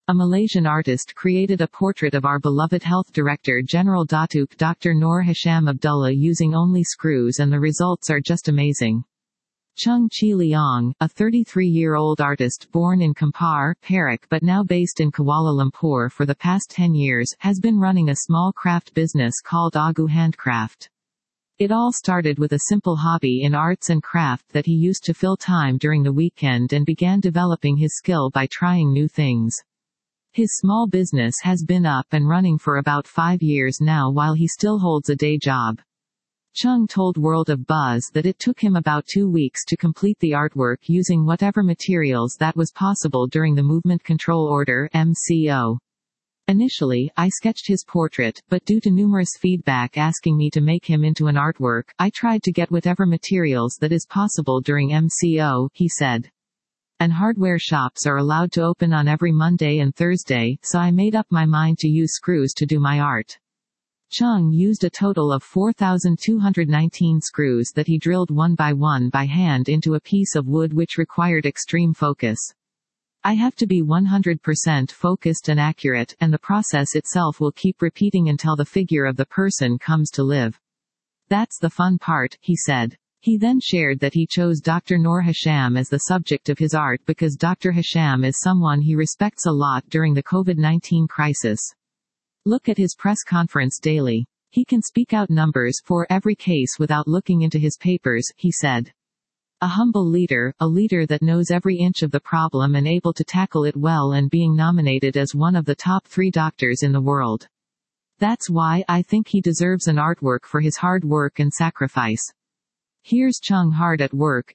A Malaysian artist created a portrait of our beloved Health Director General Datuk Dr. Noor Hisham Abdullah using only screws, and the results are just amazing. Chung Chi Leong, a 33-year-old artist born in Kampar, Perak but now based in Kuala Lumpur for the past 10 years, has been running a small craft business called Agu Handcraft. It all started with a simple hobby in arts and craft that he used to fill time during the weekend, and began developing his skill by trying new things. His small business has been up and running for about 5 years now while he still holds a day job. Chung told World of Buzz that it took him about 2 weeks to complete the artwork using whatever materials that was possible during the Movement Control Order (MCO). Initially, I sketched his portrait, but due to numerous feedback asking me to make him into an artwork, I tried to get whatever materials that is possible during MCO, he said. And hardware shops are allowed to open on every Monday and Thursday, so I made up my mind to use screws to do my art. Chung used a total of 4,219 screws that he drilled one by hand into a piece of wood, which required extreme focus. I have to be 100% focused and accurate, and the process itself will keep repeating until the figure of the person comes to live. That's the fun part, he said. He then shared that he chose Dr. Noor Hisham as the subject of his art because Dr. Hisham is someone he respects a lot during the COVID-19 crisis. Look at his press conference daily. He can speak out numbers for every case without looking into his papers, he said. A humble leader, a leader that knows every inch of the problem and able to tackle it well, and being nominated as one of the top 3 doctors in the world. That's why I think he deserves an artwork for his hard work and sacrifice. Here's Chung hard at work.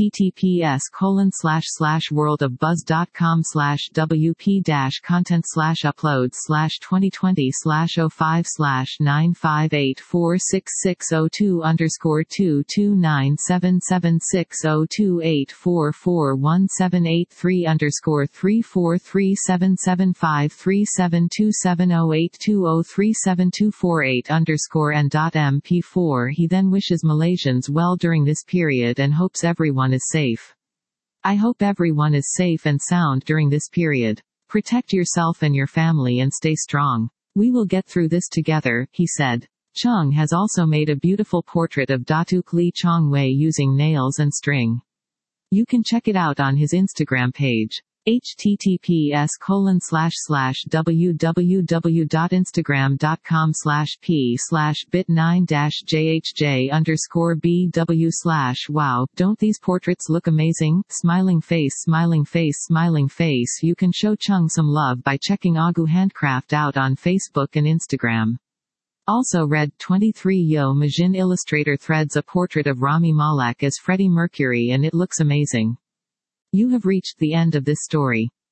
https://wworldofbuzz.com/wp-content/uploads/2020/0541783_347760288441783_37278244178384727537278_MP4. He then wishes Malaysians well during this period and hopes everyone is safe. I hope everyone is safe and sound during this period. Protect yourself and your family and stay strong. We will get through this together, he said. Chung has also made a beautiful portrait of Datuk Lee Chong Wei using nails and string. You can check it out on his Instagram page. https://www.instagram.com/p/bit9-jhj_bw/wow. Don't these portraits look amazing? Smiling face, smiling face, smiling face. You can show Chung some love by checking Agu Handcraft out on Facebook and Instagram. Also read 23 Yo Majin Illustrator threads a portrait of Rami Malek as Freddie Mercury and it looks amazing. You have reached the end of this story.